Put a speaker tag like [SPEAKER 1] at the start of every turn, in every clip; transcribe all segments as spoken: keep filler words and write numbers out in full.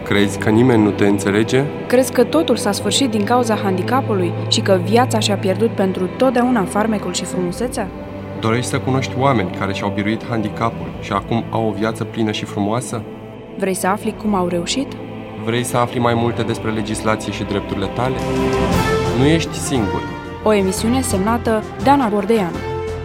[SPEAKER 1] Crezi că nimeni nu te înțelege?
[SPEAKER 2] Crezi că totul s-a sfârșit din cauza handicapului și că viața și-a pierdut pentru totdeauna farmecul și frumusețea?
[SPEAKER 1] Dorești să cunoști oameni care și-au biruit handicapul și acum au o viață plină și frumoasă?
[SPEAKER 2] Vrei să afli cum au reușit?
[SPEAKER 1] Vrei să afli mai multe despre legislație și drepturile tale? Nu ești singur.
[SPEAKER 2] O emisiune semnată Dana Bordeanu.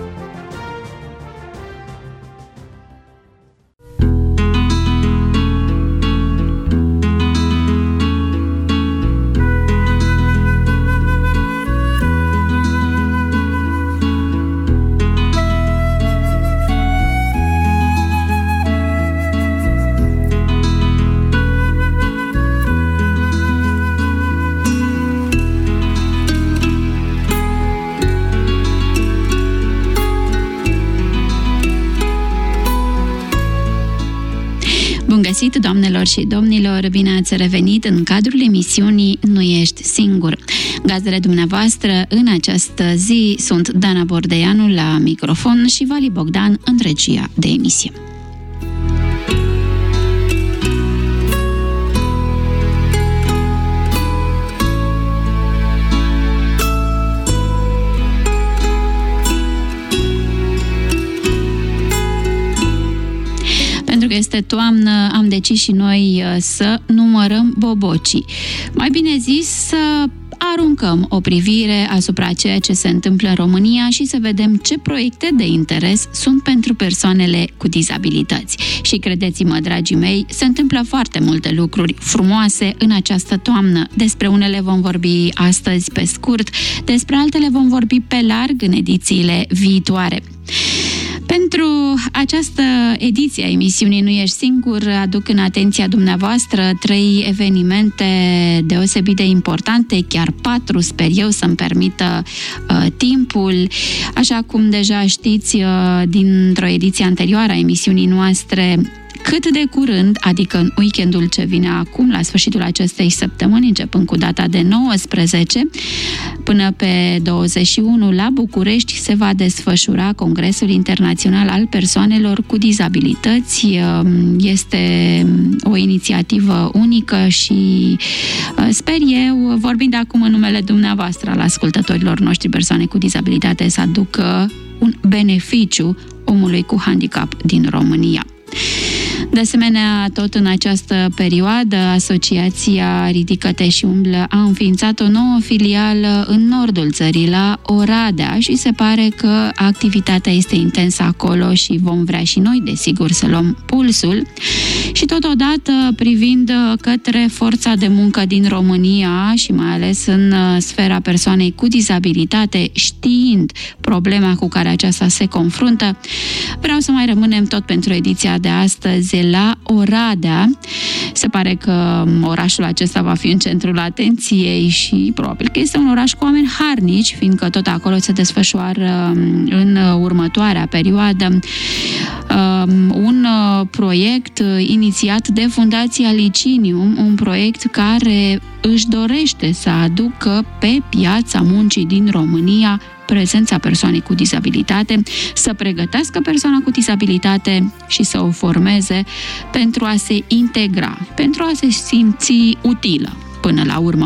[SPEAKER 3] Bun găsit, doamnelor și domnilor, bine ați revenit în cadrul emisiunii Nu ești singur. Gazdele dumneavoastră în această zi sunt Dana Bordeanu la microfon și Vali Bogdan în regia de emisie. Pentru că este toamnă, am decis și noi să numărăm bobocii. Mai bine zis, să aruncăm o privire asupra ceea ce se întâmplă în România și să vedem ce proiecte de interes sunt pentru persoanele cu dizabilități. Și credeți-mă, dragii mei, se întâmplă foarte multe lucruri frumoase în această toamnă. Despre unele vom vorbi astăzi pe scurt, despre altele vom vorbi pe larg în edițiile viitoare. Pentru această ediție a emisiunii Nu ești singur, aduc în atenția dumneavoastră trei evenimente deosebit de importante, chiar patru, sper eu, să-mi permită uh, timpul. Așa cum deja știți uh, dintr-o ediție anterioară a emisiunii noastre, cât de curând, adică în weekendul ce vine acum, la sfârșitul acestei săptămâni, începând cu data de nouăsprezece, până pe douăzeci și unu, la București, se va desfășura Congresul Internațional al Persoanelor cu Dizabilități. Este o inițiativă unică și sper eu, vorbind acum în numele dumneavoastră, al ascultătorilor noștri persoane cu dizabilitate, să aducă un beneficiu omului cu handicap din România. De asemenea, tot în această perioadă, Asociația Ridică-te și umblă a înființat o nouă filială în nordul țării, la Oradea, și se pare că activitatea este intensă acolo și vom vrea și noi, desigur, să luăm pulsul. Și totodată, privind către forța de muncă din România și mai ales în sfera persoanei cu dizabilitate, știind problema cu care aceasta se confruntă, vreau să mai rămânem tot pentru ediția de astăzi la Oradea. Se pare că orașul acesta va fi în centrul atenției și probabil că este un oraș cu oameni harnici, fiindcă tot acolo se desfășoară în următoarea perioadă un proiect inițiat de Fundația Licinium, un proiect care își dorește să aducă pe piața muncii din România prezența persoanei cu dizabilitate, să pregătească persoana cu dizabilitate și să o formeze pentru a se integra, pentru a se simți utilă până la urmă.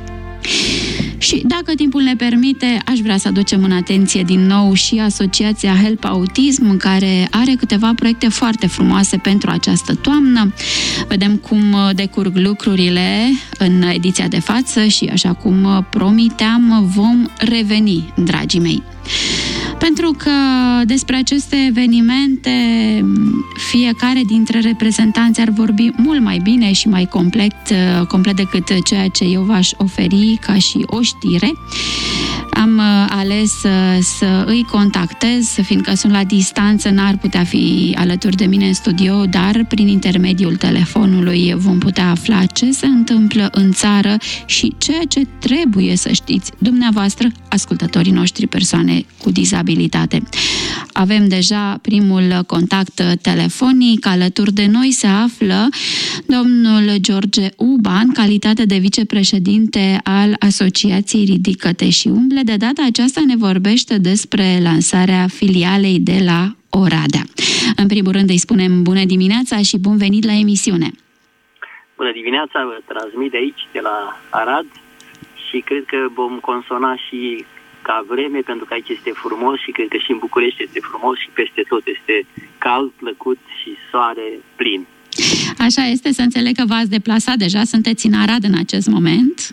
[SPEAKER 3] Și dacă timpul ne permite, aș vrea să aducem în atenție din nou și Asociația Help Autism, care are câteva proiecte foarte frumoase pentru această toamnă. Vedem cum decurg lucrurile în ediția de față și, așa cum promiteam, vom reveni, dragii mei. Pentru că despre aceste evenimente fiecare dintre reprezentanți ar vorbi mult mai bine și mai complet, complet decât ceea ce eu v-aș oferi ca și o știre. Am ales să îi contactez, fiindcă sunt la distanță, n-ar putea fi alături de mine în studio, dar prin intermediul telefonului vom putea afla ce se întâmplă în țară și ceea ce trebuie să știți dumneavoastră, ascultătorii noștri persoane cu dizabilitate. Avem deja primul contact telefonic. Alături de noi se află domnul George Uba, în calitate de vicepreședinte al Asociației Ridică-te și umble. De data aceasta ne vorbește despre lansarea filialei de la Oradea. În primul rând îi spunem bună dimineața și bun venit la emisiune.
[SPEAKER 4] Bună dimineața, vă transmit de aici, de la Arad, și cred că vom consona și ca vreme, pentru că aici este frumos și cred că și în București este frumos și peste tot este cald, plăcut și soare plin.
[SPEAKER 3] Așa este, să înțeleg că v-ați deplasat deja, sunteți în Arad în acest moment?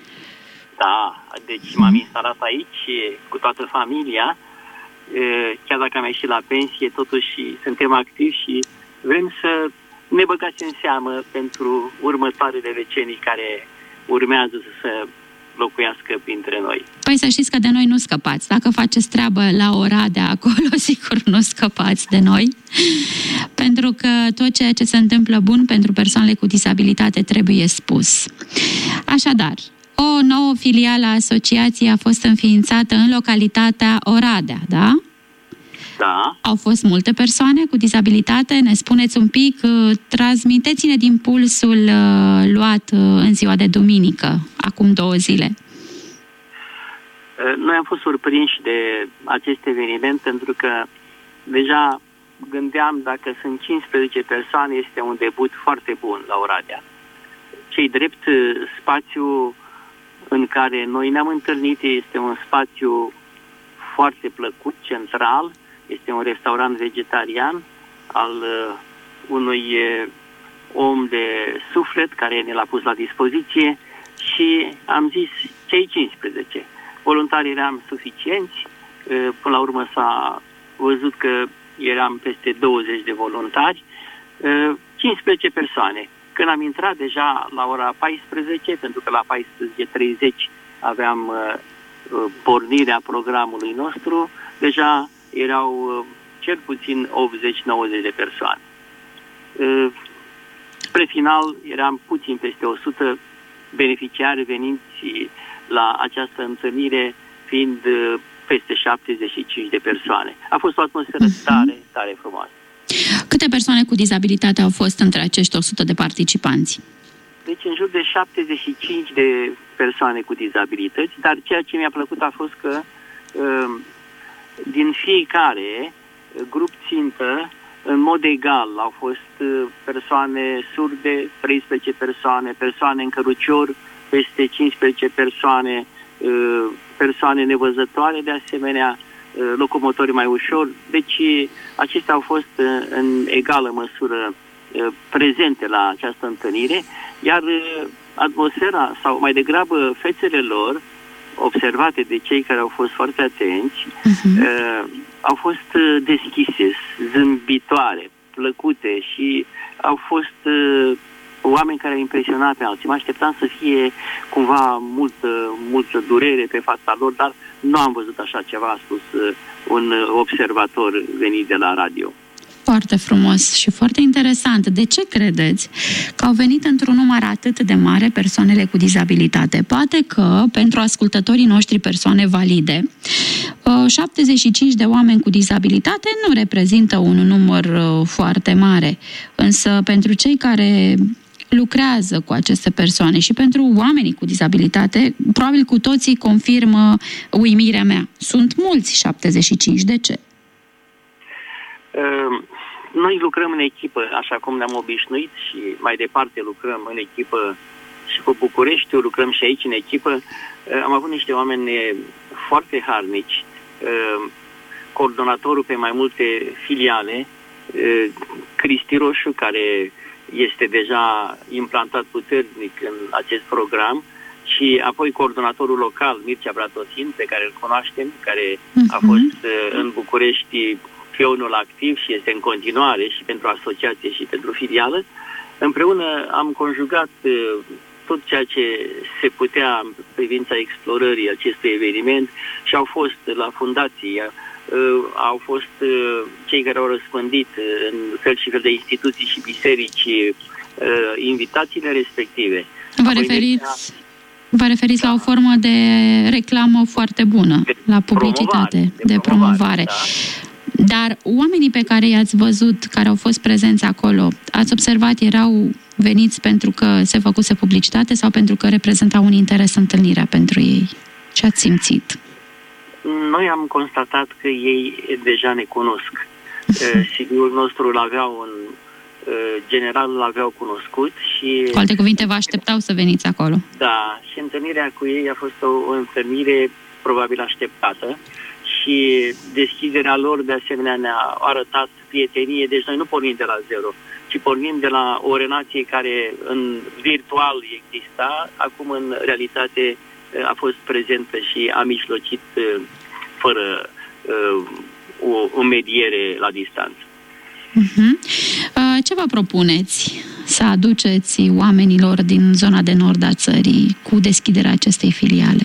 [SPEAKER 4] Da, deci m-am instalat aici cu toată familia, chiar dacă am ieșit la pensie, totuși suntem activi și vrem să ne băgați în seamă pentru următoarele decenii care urmează să locuiască printre noi.
[SPEAKER 3] Păi să știți că de noi nu scăpați. Dacă faceți treabă la Oradea acolo, sigur nu scăpați de noi. Pentru că tot ceea ce se întâmplă bun pentru persoanele cu dizabilitate trebuie spus. Așadar, o nouă filială a asociației a fost înființată în localitatea Oradea, da?
[SPEAKER 4] Da.
[SPEAKER 3] Au fost multe persoane cu dizabilitate. Ne spuneți un pic, transmiteți-ne din pulsul uh, luat uh, în ziua de duminică, acum două zile.
[SPEAKER 4] Noi am fost surprinși de acest eveniment pentru că deja gândeam, dacă sunt cincisprezece persoane, este un debut foarte bun la Oradea. Cei drept, spațiul în care noi ne-am întâlnit este un spațiu foarte plăcut, central. Este un restaurant vegetarian al uh, unui uh, om de suflet care ne l-a pus la dispoziție și am zis cei cincisprezece. Voluntarii eram suficienți, uh, până la urmă s-a văzut că eram peste douăzeci de voluntari, uh, cincisprezece persoane. Când am intrat deja la ora paisprezece, pentru că la paisprezece și treizeci aveam uh, pornirea programului nostru, deja erau uh, cel puțin optzeci nouăzeci de persoane. Uh, spre final eram puțin peste o sută beneficiari veniți la această întâlnire, fiind uh, peste șaptezeci și cinci de persoane. A fost o atmosferă uh-huh. tare, tare frumoasă.
[SPEAKER 3] Câte persoane cu dizabilitate au fost între acești o sută de participanți?
[SPEAKER 4] Deci în jur de șaptezeci și cinci de persoane cu dizabilități, dar ceea ce mi-a plăcut a fost că uh, din fiecare grup țintă, în mod egal, au fost persoane surde, treisprezece persoane, persoane în cărucior, peste cincisprezece persoane, persoane nevăzătoare, de asemenea, locomotori mai ușor. Deci acestea au fost în egală măsură prezente la această întâlnire, iar atmosfera, sau mai degrabă fețele lor, observate de cei care au fost foarte atenți, uh-huh. uh, au fost deschise, zâmbitoare, plăcute și au fost uh, oameni care au impresionat pe alții. Mă așteptam să fie cumva multă, multă durere pe fața lor, dar nu am văzut așa ceva, a spus uh, un observator venit de la radio.
[SPEAKER 3] Foarte frumos și foarte interesant. De ce credeți că au venit într-un număr atât de mare persoanele cu dizabilitate? Poate că, pentru ascultătorii noștri persoane valide, șaptezeci și cinci de oameni cu dizabilitate nu reprezintă un număr foarte mare. Însă, pentru cei care lucrează cu aceste persoane și pentru oamenii cu dizabilitate, probabil cu toții confirmă uimirea mea. Sunt mulți șaptezeci și cinci. De ce?
[SPEAKER 4] Noi lucrăm în echipă, așa cum ne-am obișnuit, și mai departe lucrăm în echipă și cu Bucureștiul, lucrăm și aici în echipă. Am avut niște oameni foarte harnici, coordonatorul pe mai multe filiale, Cristi Roșu, care este deja implantat puternic în acest program, și apoi coordonatorul local, Mircea Bratosin, pe care îl cunoaștem, care a fost în București pionul activ și este în continuare și pentru asociație și pentru filială. Împreună am conjugat tot ceea ce se putea în privința explorării acestui eveniment și au fost la fundație, au fost cei care au răspândit în fel și fel de instituții și biserici invitațiile respective.
[SPEAKER 3] Vă referiți, vă referiți da. la o formă de reclamă foarte bună, de la publicitate, promovare, de, de promovare. promovare. Da. Dar oamenii pe care i-ați văzut, care au fost prezenți acolo, ați observat, erau veniți pentru că se făcuse publicitate sau pentru că reprezentau un interes întâlnirea pentru ei? Ce ați simțit?
[SPEAKER 4] Noi am constatat că ei deja ne cunosc. C D-ul nostru îl aveau în, generalul l-aveau cunoscut și...
[SPEAKER 3] Cu alte cuvinte, vă așteptau să veniți acolo.
[SPEAKER 4] Da, și întâlnirea cu ei a fost o, o întâlnire probabil așteptată și deschiderea lor de asemenea ne-a arătat prietenie, deci noi nu pornim de la zero, ci pornim de la o relație care în virtual exista, acum în realitate a fost prezentă și a mijlocit fără uh, o, o mediere la distanță.
[SPEAKER 3] Uh-huh. Uh, ce vă propuneți să aduceți oamenilor din zona de nord a țării cu deschiderea acestei filiale?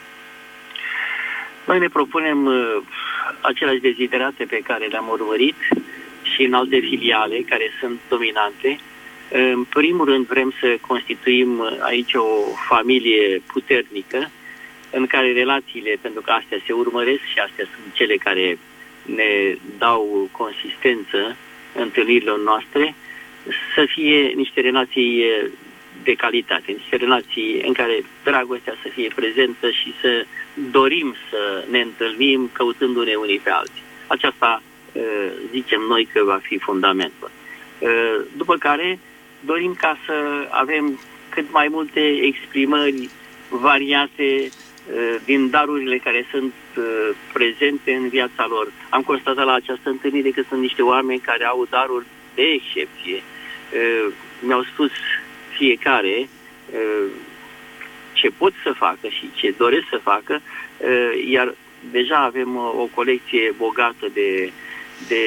[SPEAKER 4] Noi ne propunem uh, aceleași deziderate pe care le-am urmărit și în alte filiale care sunt dominante. Uh, în primul rând vrem să constituim aici o familie puternică în care relațiile, pentru că astea se urmăresc și astea sunt cele care ne dau consistență întâlnirilor noastre, să fie niște relații de calitate, niște relații în care dragostea să fie prezentă și să dorim să ne întâlnim căutându-ne unii pe alții. Aceasta zicem noi că va fi fundamentul. După care dorim ca să avem cât mai multe exprimări variate din darurile care sunt prezente în viața lor. Am constatat la această întâlnire că sunt niște oameni care au daruri de excepție. Mi-au spus fiecare ce pot să facă și ce doresc să facă, iar deja avem o colecție bogată de, de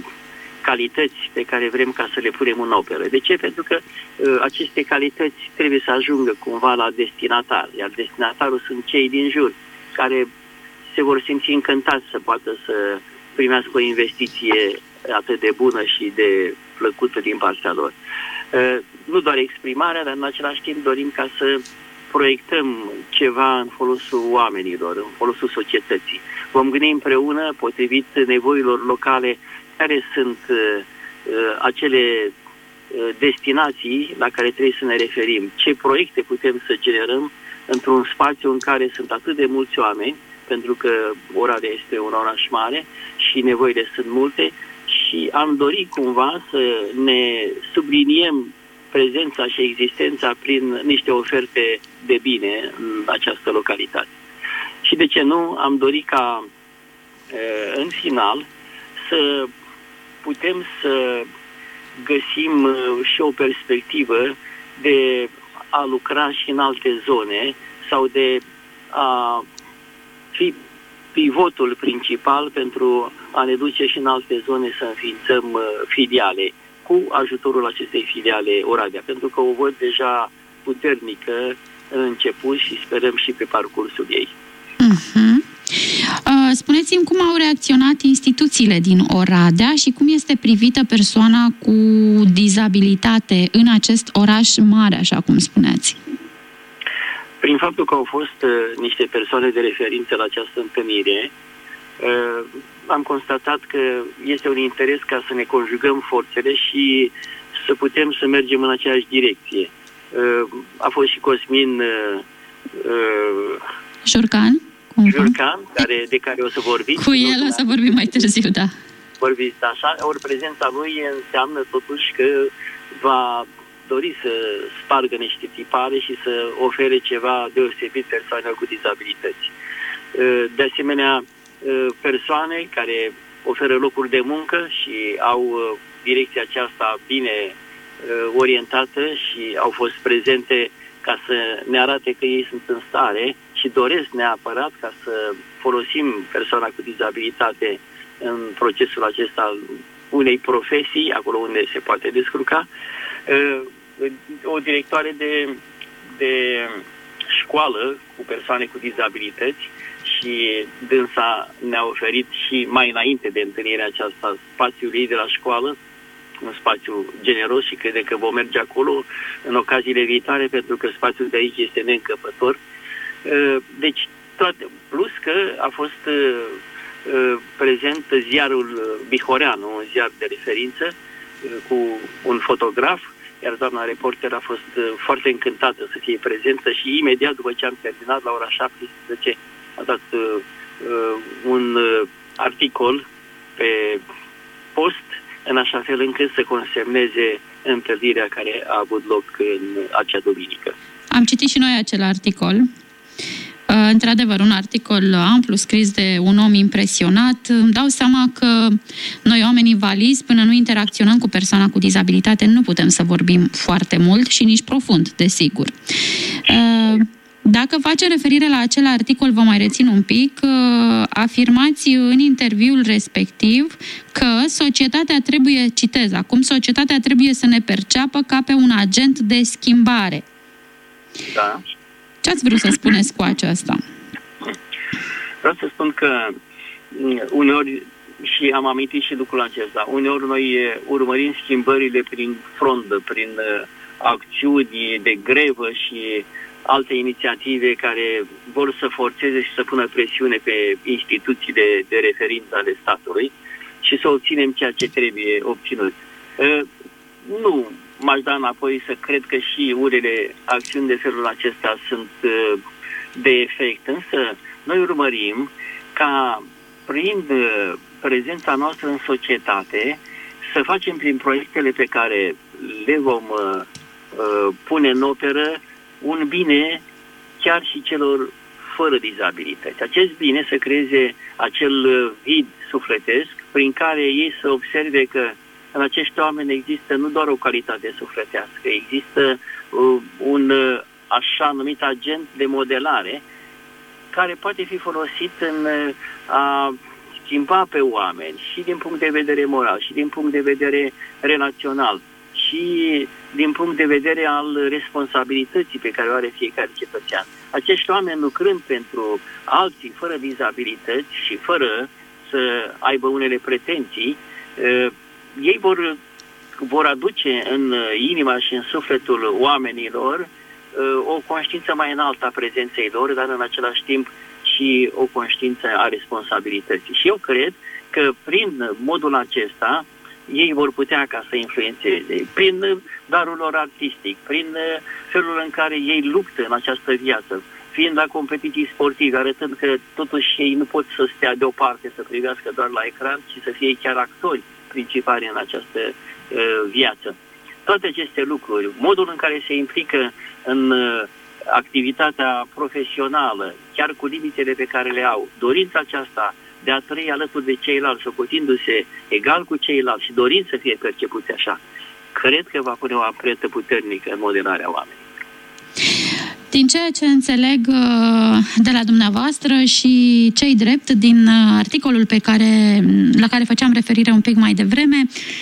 [SPEAKER 4] calități pe care vrem ca să le punem în operă. De ce? Pentru că uh, aceste calități trebuie să ajungă cumva la destinatar, iar destinatarul sunt cei din jur, care se vor simți încântați să poată să primească o investiție atât de bună și de plăcută din partea lor. Uh, nu doar exprimarea, dar în același timp dorim ca să proiectăm ceva în folosul oamenilor, în folosul societății. Vom gândi împreună, potrivit nevoilor locale, care sunt uh, acele uh, destinații la care trebuie să ne referim, ce proiecte putem să generăm într-un spațiu în care sunt atât de mulți oameni, pentru că Oradea este un oraș mare și nevoile sunt multe și am dorit cumva să ne subliniem prezența și existența prin niște oferte de bine în această localitate. Și de ce nu, am dorit ca uh, în final să putem să găsim uh, și o perspectivă de a lucra și în alte zone sau de a fi pivotul principal pentru a ne duce și în alte zone să înființăm uh, filiale cu ajutorul acestei filiale Oradea, pentru că o văd deja puternică în început și sperăm și pe parcursul ei.
[SPEAKER 3] Uh-huh. Uh, spuneți-mi cum au reacționat instituțiile din Oradea și cum este privită persoana cu dizabilitate în acest oraș mare, așa cum spuneați?
[SPEAKER 4] Prin faptul că au fost uh, niște persoane de referință la această întâlnire, uh, am constatat că este un interes ca să ne conjugăm forțele și să putem să mergem în aceeași direcție. Uh, a fost și Cosmin uh,
[SPEAKER 3] Șurcan?
[SPEAKER 4] Jurcan, care, de care o să vorbiți.
[SPEAKER 3] Cu el o să vorbim mai târziu, da.
[SPEAKER 4] Vorbiți așa, ori prezența lui înseamnă totuși că va dori să spargă niște tipare și să ofere ceva deosebit persoanelor cu dizabilități. De asemenea, persoane care oferă locuri de muncă și au direcția aceasta bine orientată și au fost prezente ca să ne arate că ei sunt în stare și doresc neapărat ca să folosim persoana cu dizabilitate în procesul acesta al unei profesii, acolo unde se poate descurca. O directoare de, de școală cu persoane cu dizabilități și dânsa ne-a oferit și mai înainte de întâlnirea aceasta spațiul ei de la școală, un spațiu generos și crede că vom merge acolo în ocaziile viitoare pentru că spațiul de aici este neîncăpător. Deci, toate, plus că a fost prezent ziarul Bihoreanu, un ziar de referință cu un fotograf, iar doamna reporter a fost foarte încântată să fie prezentă și imediat după ce am terminat la ora șaptesprezece a dat un articol pe post în așa fel încât să consemneze întâlnirea care a avut loc în acea duminică.
[SPEAKER 3] Am citit și noi acel articol. Într-adevăr, un articol amplu, scris de un om impresionat. Îmi dau seama că noi, oamenii valizi, până nu interacționăm cu persoana cu dizabilitate, nu putem să vorbim foarte mult și nici profund, desigur. Dacă facem referire la acel articol, vă mai rețin un pic, afirmați în interviul respectiv că societatea trebuie, citez acum, societatea trebuie să ne perceapă ca pe un agent de schimbare.
[SPEAKER 4] Da.
[SPEAKER 3] Ce ați vrut să spuneți cu aceasta?
[SPEAKER 4] Vreau să spun că uneori, și am amintit și lucrul acesta, uneori noi urmărim schimbările prin frondă, prin acțiuni de grevă și alte inițiative care vor să forțeze și să pună presiune pe instituții de, de referință ale statului și să obținem ceea ce trebuie obținut. Nu m-aș da înapoi să cred că și unele acțiuni de felul acesta sunt de efect, însă noi urmărim ca prin prezența noastră în societate să facem prin proiectele pe care le vom uh, pune în operă un bine chiar și celor fără dizabilități. Acest bine să creeze acel vid sufletesc prin care ei să observe că în acești oameni există nu doar o calitate sufletească, există uh, un uh, așa numit agent de modelare care poate fi folosit în uh, a schimba pe oameni și din punct de vedere moral, și din punct de vedere relațional, și din punct de vedere al responsabilității pe care o are fiecare cetățean. Acești oameni lucrând pentru alții fără dizabilități și fără să aibă unele pretenții, uh, ei vor, vor aduce în inima și în sufletul oamenilor o conștiință mai înaltă a prezenței lor, dar în același timp și o conștiință a responsabilității. Și eu cred că prin modul acesta ei vor putea ca să influențeze, prin darul lor artistic, prin felul în care ei luptă în această viață, fiind la competiții sportive, arătând că totuși ei nu pot să stea deoparte, să privească doar la ecran, ci să fie chiar actori principali în această uh, viață. Toate aceste lucruri, modul în care se implică în uh, activitatea profesională, chiar cu limitele pe care le au, dorința aceasta de a trăi alături de ceilalți, socotindu-se egal cu ceilalți și dorind să fie percepuți așa, cred că va pune o amprentă puternică în modelarea oamenilor.
[SPEAKER 3] Din ceea ce înțeleg de la dumneavoastră și cei drept din articolul pe care, la care făceam referire un pic mai devreme,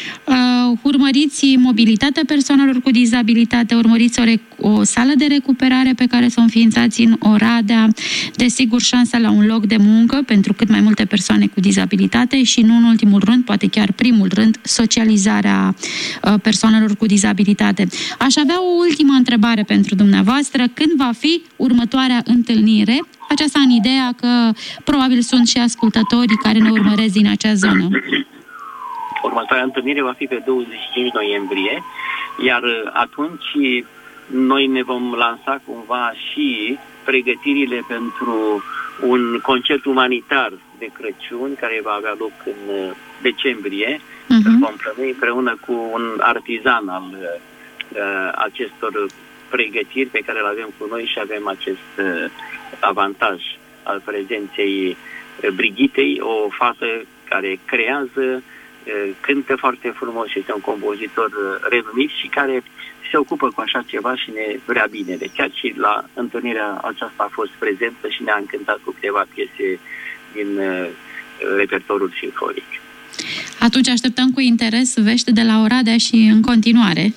[SPEAKER 3] urmăriți mobilitatea persoanelor cu dizabilitate, urmăriți o, o sală de recuperare pe care să o înființați în Oradea, desigur șansa la un loc de muncă pentru cât mai multe persoane cu dizabilitate și nu în ultimul rând, poate chiar primul rând, socializarea persoanelor cu dizabilitate. Aș avea o ultimă întrebare pentru dumneavoastră. Când va fi următoarea întâlnire? Aceasta în ideea că probabil sunt și ascultătorii care ne urmăresc din acea zonă.
[SPEAKER 4] Următoarea întâlnire va fi pe douăzeci și cinci noiembrie, iar atunci noi ne vom lansa cumva și pregătirile pentru un concert umanitar de Crăciun care va avea loc în decembrie. Uh-huh. Îl vom plăni împreună cu un artizan al uh, acestor pregătiri pe care le avem cu noi și avem acest uh, avantaj al prezenței uh, Brigitei, o fată care creează, uh, cântă foarte frumos, este un compozitor uh, renumit și care se ocupă cu așa ceva și ne vrea binele. Chiar și la întâlnirea aceasta a fost prezentă și ne-a încântat cu câteva piese din uh, repertoriul simfonic.
[SPEAKER 3] Atunci așteptăm cu interes vești de la Oradea și în continuare.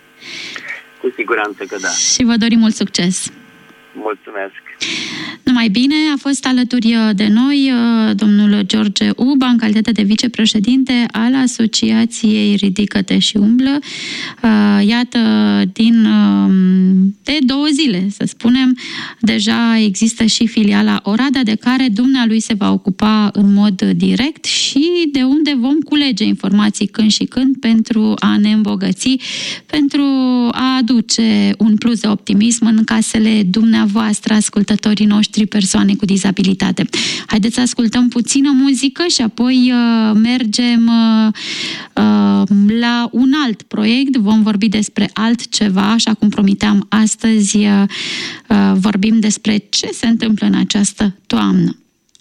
[SPEAKER 4] Cu siguranță că da.
[SPEAKER 3] Și vă dorim mult succes.
[SPEAKER 4] Mulțumesc.
[SPEAKER 3] Numai bine, a fost alături de noi domnul George Uba, în calitate de vicepreședinte al Asociației Ridică-te și umblă. Iată, din de două zile, să spunem, deja există și filiala Oradea, de care dumnealui se va ocupa în mod direct și de unde vom culege informații când și când pentru a ne îmbogăți, pentru a aduce un plus de optimism în casele dumneavoastră, ascultători. ascultătorii noștri persoane cu dizabilitate. Haideți să ascultăm puțină muzică și apoi uh, mergem uh, uh, la un alt proiect. Vom vorbi despre altceva, așa cum promiteam astăzi, uh, uh, vorbim despre ce se întâmplă în această toamnă.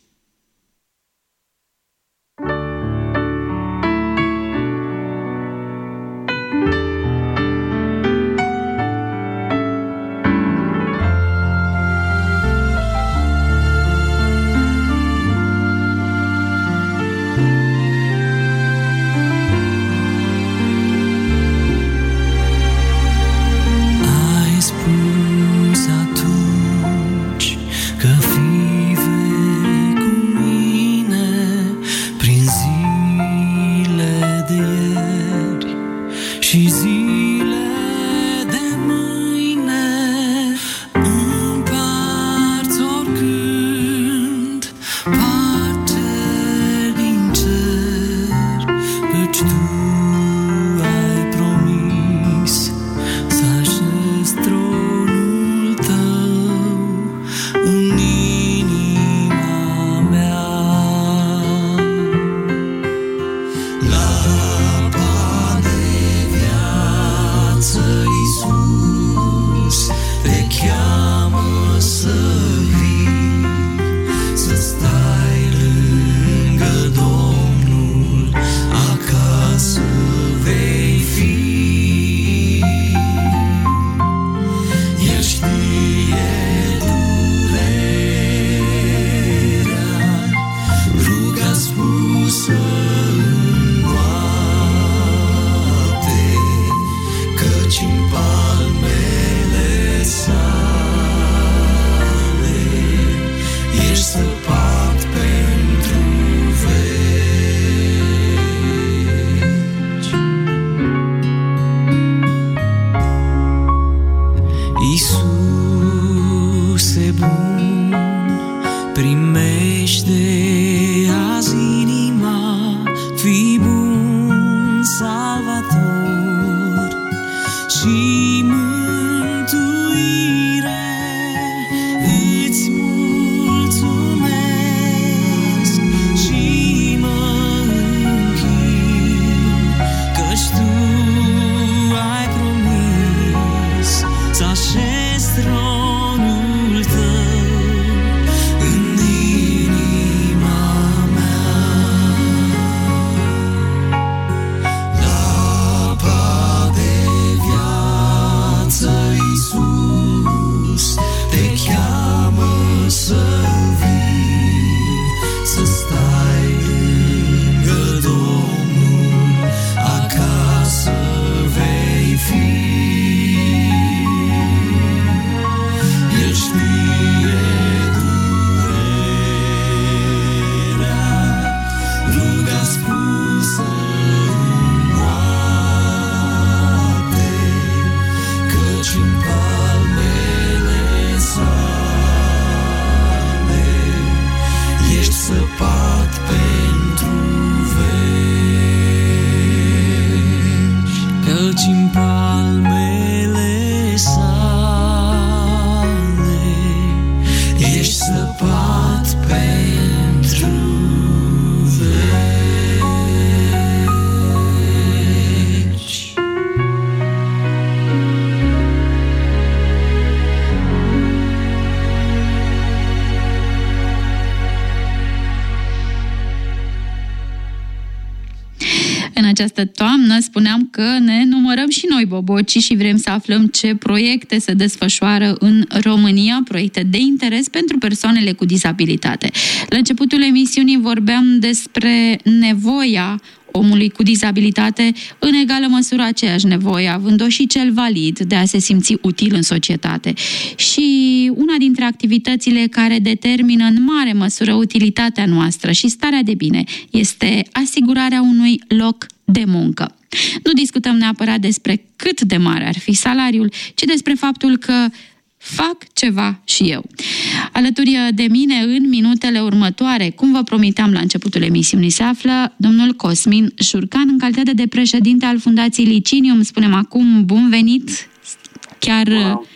[SPEAKER 3] Această toamnă spuneam că ne numărăm și noi bobocii și vrem să aflăm ce proiecte se desfășoară în România, proiecte de interes pentru persoanele cu dizabilitate. La începutul emisiunii vorbeam despre nevoia omului cu dizabilitate, în egală măsură aceeași nevoie, având-o și cel valid, de a se simți util în societate. Și una dintre activitățile care determină în mare măsură utilitatea noastră și starea de bine este asigurarea unui loc de muncă. Nu discutăm neapărat despre cât de mare ar fi salariul, ci despre faptul că fac ceva și eu. Alături de mine, în minutele următoare, cum vă promiteam la începutul emisiunii, se află domnul Cosmin Jurcan, în calitate de președinte al Fundației Licinium. Spunem acum bun venit, chiar wow.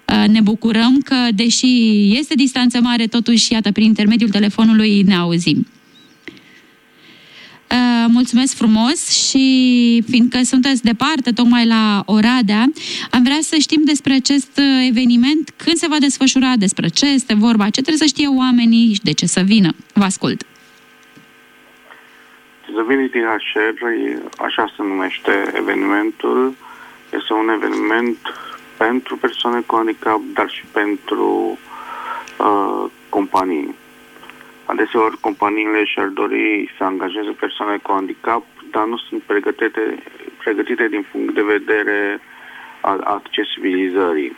[SPEAKER 3] Ne bucurăm că, deși este distanță mare, totuși, iată, prin intermediul telefonului ne auzim. Mulțumesc frumos și fiindcă sunteți departe, tocmai la Oradea, am vrea să știm despre acest eveniment, când se va desfășura, despre ce este vorba, ce trebuie să știe oamenii și de ce să vină. Vă ascult.
[SPEAKER 5] Disability H R, așa se numește evenimentul, este un eveniment pentru persoane cu handicap, dar și pentru uh, companii. Adeseori companiile și-ar dori să angajeze persoane cu handicap, dar nu sunt pregătite, pregătite din punct de vedere al accesibilizării.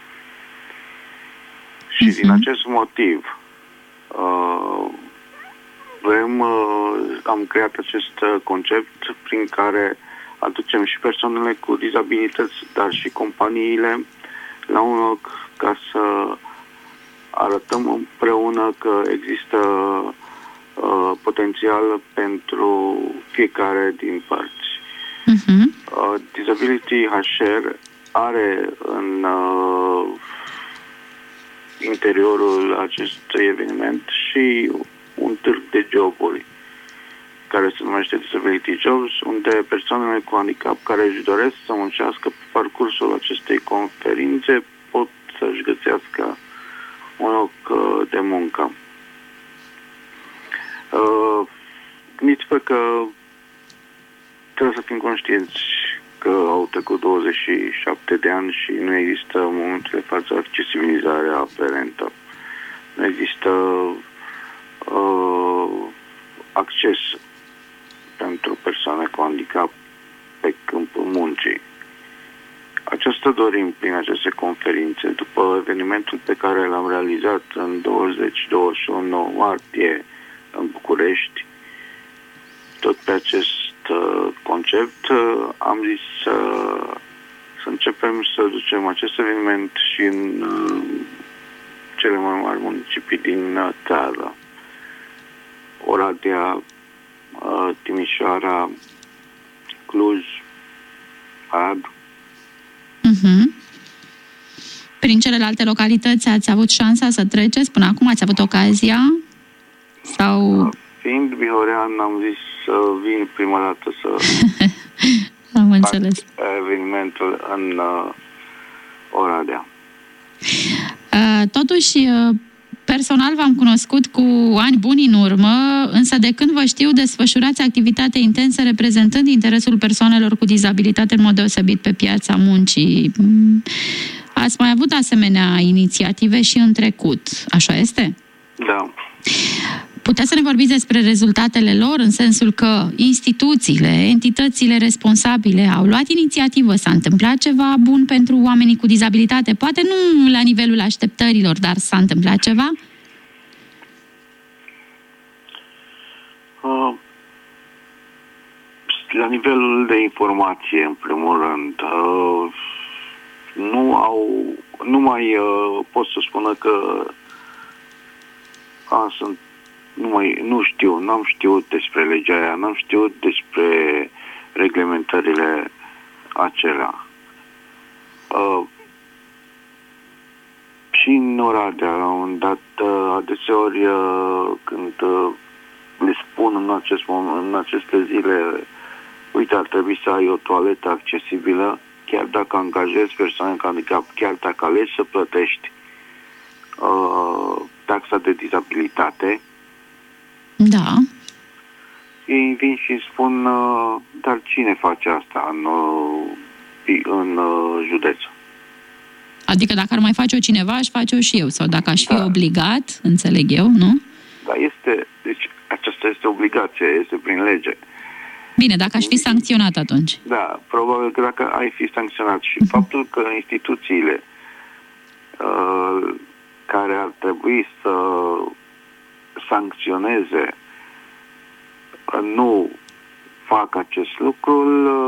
[SPEAKER 5] Și uh-huh. din acest motiv uh, vrem, uh, am creat acest concept prin care aducem și persoanele cu dizabilități, dar și companiile la un loc ca să arătăm împreună că există uh, potențial pentru fiecare din părți. Uh-huh. Uh, Disability H R are în uh, interiorul acestui eveniment și un târg de joburi care se numește Disability Jobs, unde persoanele cu handicap care își doresc să muncească pe parcursul acestei conferințe pot să-și găsească un loc de muncă. Uh, gândiți-vă că trebuie să fim conștienți că au trecut douăzeci și șapte de ani și nu există în momentul de față accesibilizarea aferentă. Nu există uh, acces pentru persoane cu handicap pe câmpul muncii. Aceasta dorim prin aceste conferințe. După evenimentul pe care l-am realizat în douăzeci douăzeci și unu martie în București, tot pe acest uh, concept, uh, am zis să, să începem să ducem acest eveniment și în uh, cele mai mari municipii din uh, țară. Oradea, uh, Timișoara, Cluj, Arad.
[SPEAKER 3] Uh-huh. Prin celelalte localități ați avut șansa să treceți până acum? Ați avut ocazia? Sau...
[SPEAKER 5] Fiind bihorean, am zis să vin prima dată să
[SPEAKER 3] am înțeles.
[SPEAKER 5] fac evenimentul în uh, Oradea.
[SPEAKER 3] Uh, totuși, uh, personal v-am cunoscut cu ani buni în urmă, însă de când vă știu, desfășurați activitate intensă reprezentând interesul persoanelor cu dizabilitate în mod deosebit pe piața muncii. Ați mai avut asemenea inițiative și în trecut, așa este?
[SPEAKER 5] Da.
[SPEAKER 3] Puteți să ne vorbiți despre rezultatele lor, în sensul că instituțiile, entitățile responsabile au luat inițiativă, s-a întâmplat ceva bun pentru oamenii cu dizabilitate? Poate nu la nivelul așteptărilor, dar s-a întâmplat ceva?
[SPEAKER 5] Uh, la nivelul de informație, în primul rând, uh, nu au, nu mai uh, pot să spună că a, sunt Nu, mai, nu știu, n-am știut despre legea aia, n-am știut despre reglementările acelea. Uh, și în Oradea, la un dat, uh, adeseori uh, când uh, le spun în, acest moment, în aceste zile, uite, ar trebui să ai o toaletă accesibilă, chiar dacă angajezi persoane cu handicap, chiar dacă alegi să plătești uh, taxa de dizabilitate.
[SPEAKER 3] Da.
[SPEAKER 5] Ei vin și spun, uh, dar cine face asta în, uh, în uh, județ?
[SPEAKER 3] Adică dacă ar mai face-o cineva, aș face-o și eu. Sau dacă aș fi da. obligat, înțeleg eu, nu?
[SPEAKER 5] Da, este, deci aceasta este obligație, este prin lege.
[SPEAKER 3] Bine, dacă aș fi sancționat atunci.
[SPEAKER 5] Da, probabil că dacă ai fi sancționat și uh-huh. faptul că instituțiile uh, care ar trebui să sancționeze nu fac acest lucru,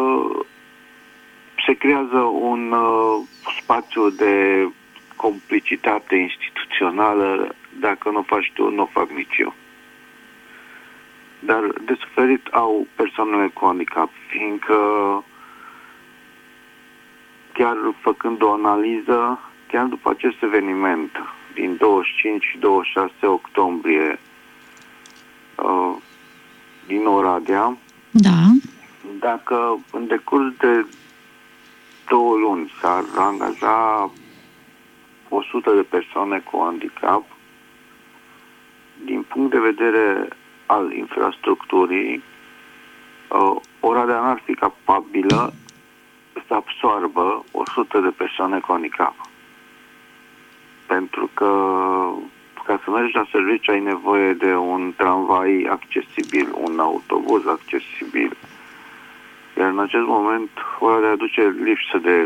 [SPEAKER 5] se creează un spațiu de complicitate instituțională. Dacă nu faci tu, nu fac nici eu. Dar de suferit au persoanele cu handicap, fiindcă chiar făcând o analiză, chiar după acest eveniment din douăzeci și cinci și douăzeci și șase octombrie uh, din Oradea,
[SPEAKER 3] da.
[SPEAKER 5] dacă în decurs de două luni s-ar angaja o sută de persoane cu handicap, din punct de vedere al infrastructurii, uh, Oradea n-ar fi capabilă să absoarbă o sută de persoane cu handicap. Pentru că ca să mergi la serviciu ai nevoie de un tramvai accesibil, un autobuz accesibil. Iar în acest moment Oradea aduce lipsă de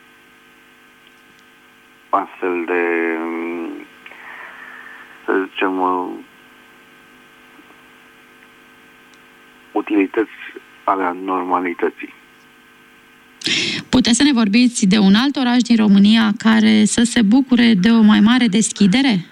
[SPEAKER 5] astfel de, să zicem, utilități ale normalității.
[SPEAKER 3] Puteți să ne vorbiți de un alt oraș din România care să se bucure de o mai mare deschidere?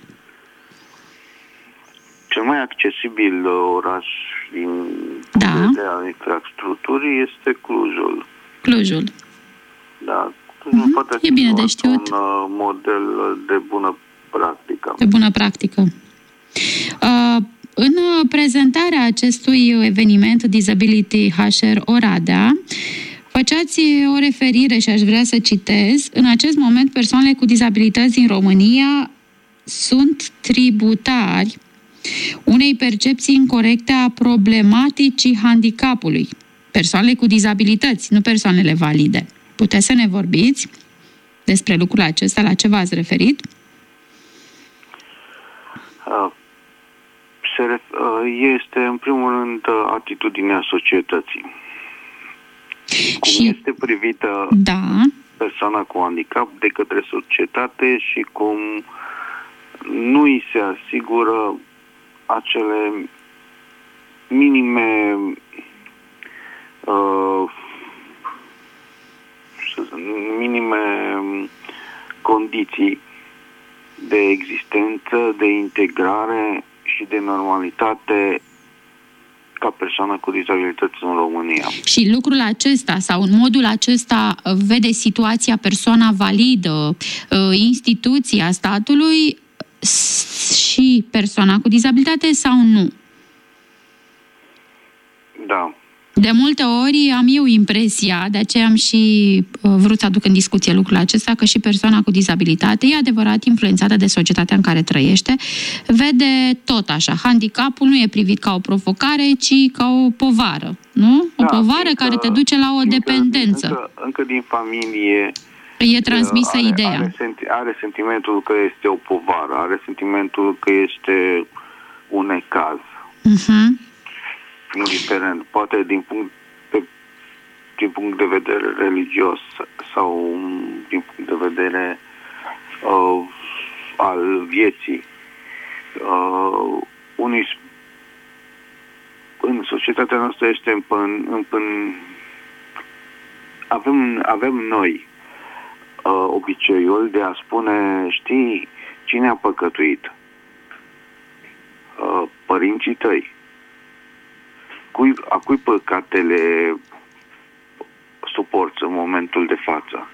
[SPEAKER 5] Cel mai accesibil oraș din
[SPEAKER 3] da.
[SPEAKER 5] punct de vedere al infrastructurii este Clujul.
[SPEAKER 3] Clujul.
[SPEAKER 5] Da, Clujul mm-hmm. poate
[SPEAKER 3] e bine de știut.
[SPEAKER 5] Un uh, model de bună practică.
[SPEAKER 3] De bună practică. Uh, în prezentarea acestui eveniment Disability H R Oradea, făceați o referire și aș vrea să citez. În acest moment, persoanele cu dizabilități din România sunt tributari unei percepții incorecte a problematicii handicapului. Persoanele cu dizabilități, nu persoanele valide. Puteți să ne vorbiți despre lucrul acesta? La ce v-ați referit?
[SPEAKER 5] Este, în primul rând, atitudinea societății. Cum
[SPEAKER 3] și...
[SPEAKER 5] este privită
[SPEAKER 3] da.
[SPEAKER 5] persoana cu handicap de către societate și cum nu îi se asigură acele minime uh, minime condiții de existență, de integrare și de normalitate ca persoană cu dizabilități în România.
[SPEAKER 3] Și lucrul acesta sau în modul acesta vede situația persoana validă, instituția statului și persoana cu dizabilitate sau nu?
[SPEAKER 5] Da.
[SPEAKER 3] De multe ori am eu impresia, de aceea am și vrut să aduc în discuție lucrul acesta, că și persoana cu dizabilitate, e adevărat influențată de societatea în care trăiește, vede tot așa. Handicapul nu e privit ca o provocare, ci ca o povară, nu? O da, povară încă, care te duce la o încă, dependență.
[SPEAKER 5] Încă, încă din familie
[SPEAKER 3] e transmisă
[SPEAKER 5] are,
[SPEAKER 3] ideea.
[SPEAKER 5] Are, senti, are sentimentul că este o povară, are sentimentul că este un necaz.
[SPEAKER 3] Uh-huh.
[SPEAKER 5] Indiferent, poate din punct de, din punct de vedere religios sau din punct de vedere uh, al vieții. Uh, unii în societatea noastră este împân, împân, avem, avem noi uh, obiceiul de a spune, știi, cine a păcătuit? Uh, părinții tăi. Cui, a cui păcatele suporți în momentul de față?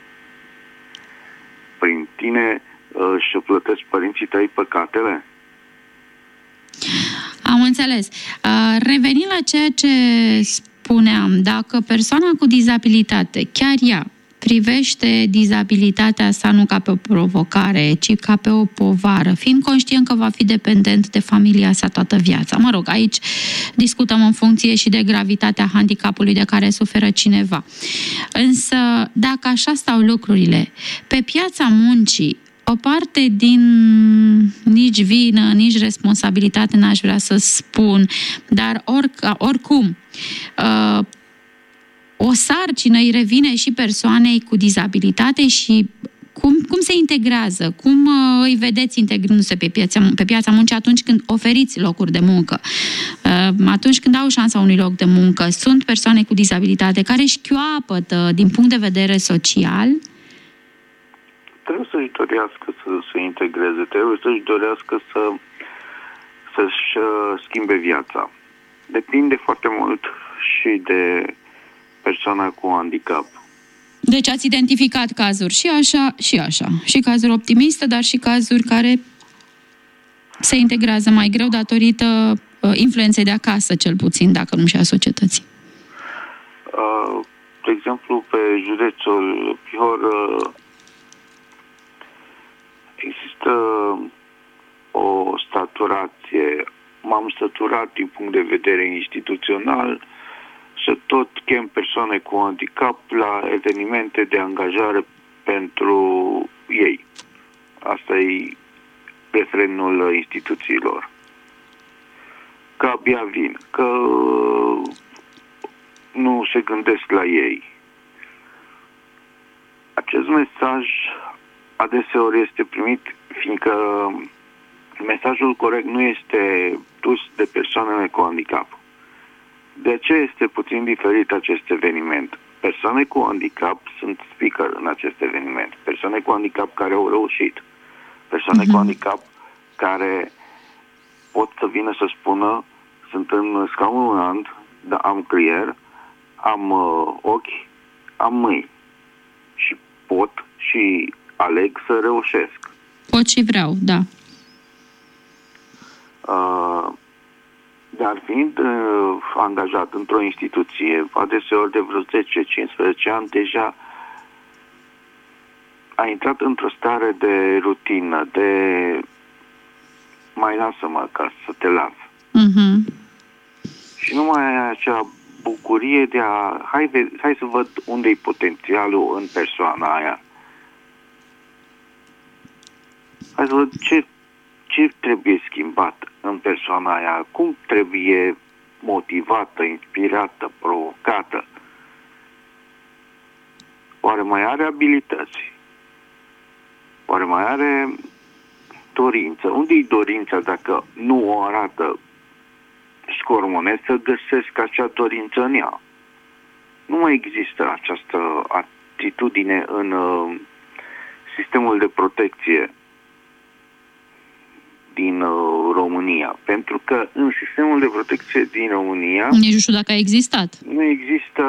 [SPEAKER 5] Prin tine își uh, plătesc părinții tăi păcatele?
[SPEAKER 3] Am înțeles. Uh, revenind la ceea ce spuneam, dacă persoana cu dizabilitate, chiar ea, privește dizabilitatea sa nu ca pe o provocare, ci ca pe o povară, fiind conștient că va fi dependent de familia sa toată viața. Mă rog, aici discutăm în funcție și de gravitatea handicapului de care suferă cineva. Însă, dacă așa stau lucrurile, pe piața muncii, o parte din nici vină, nici responsabilitate n-aș vrea să spun, dar oric, oricum, uh, o sarcină îi revine și persoanei cu dizabilitate și cum, cum se integrează, cum uh, îi vedeți integrându-se pe piața, pe piața muncii atunci când oferiți locuri de muncă, uh, atunci când au șansa unui loc de muncă. Sunt persoane cu dizabilitate care își chioapătă din punct de vedere social.
[SPEAKER 5] Trebuie să-și dorească să se integreze, trebuie să-și dorească să, să-și uh, schimbe viața. Depinde foarte mult și de persoana cu handicap.
[SPEAKER 3] Deci ați identificat cazuri și așa și așa. Și cazuri optimiste, dar și cazuri care se integrează mai greu datorită uh, influenței de acasă, cel puțin, dacă nu și a societății.
[SPEAKER 5] Uh, de exemplu, pe județul Bihor uh, există o staturație. M-am stăturat din punct de vedere instituțional să tot chem persoane cu handicap la evenimente de angajare pentru ei. Asta e refrenul instituțiilor. Că abia vin, că nu se gândesc la ei. Acest mesaj adeseori este primit, fiindcă mesajul corect nu este dus de persoanele cu handicap. De ce este puțin diferit acest eveniment? Persoane cu handicap sunt speaker în acest eveniment. Persoane cu handicap care au reușit. Persoane uh-huh. cu handicap care pot să vină să spună: sunt în scaunul rotund, dar am creier, am uh, ochi, am mâini. Și pot și aleg să reușesc.
[SPEAKER 3] Pot și vreau, da.
[SPEAKER 5] Uh, dar fiind uh, angajat într-o instituție, adeseori de vreo zece cincisprezece ani, deja a intrat într-o stare de rutină, de mai lasă-mă ca să te las.
[SPEAKER 3] Uh-huh.
[SPEAKER 5] Și nu mai ai acea bucurie de a hai, hai să văd unde e potențialul în persoana aia. Hai să văd ce, ce trebuie schimbat în persoana aia, cum trebuie motivată, inspirată, provocată. Oare mai are abilități? Oare mai are dorință? Unde-i dorința dacă nu o arată scormonesc să găsesc acea dorință în ea? Nu mai există această atitudine în uh, sistemul de protecție din uh, România. Pentru că în sistemul de protecție din România...
[SPEAKER 3] Nici nu știu dacă a existat.
[SPEAKER 5] Nu există...